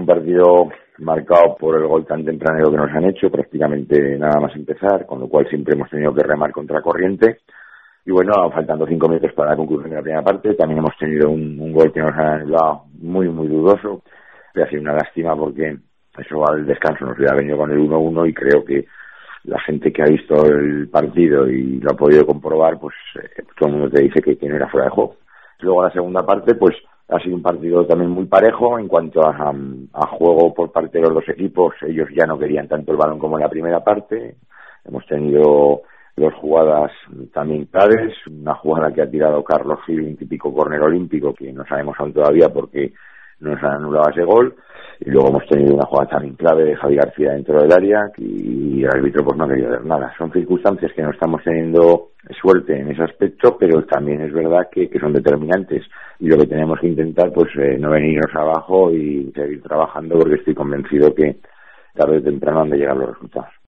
un partido marcado por el gol tan tempranero que nos han hecho, prácticamente nada más empezar, con lo cual siempre hemos tenido que remar contra corriente. Y bueno, faltando 5 minutos para la conclusión de la primera parte, también hemos tenido un gol que nos ha anulado muy, muy dudoso. Ha sido una lástima porque eso al descanso nos hubiera venido con el 1-1 y creo que la gente que ha visto el partido y lo ha podido comprobar, pues todo el mundo te dice que no era fuera de juego. Luego la segunda parte, pues ha sido un partido también muy parejo en cuanto a juego por parte de los dos equipos. Ellos ya no querían tanto el balón como en la primera parte. Hemos tenido 2 jugadas también claves. Una jugada que ha tirado Carlos Gil, un típico córner olímpico que no sabemos aún todavía porque nos han anulado ese gol. Y luego hemos tenido una jugada también clave de Javi García dentro del área y el árbitro pues no ha querido ver nada. Son circunstancias que no estamos teniendo suerte en ese aspecto, pero también es verdad que son determinantes. Y lo que tenemos que intentar pues no venirnos abajo y seguir trabajando porque estoy convencido que tarde o temprano han de llegar los resultados.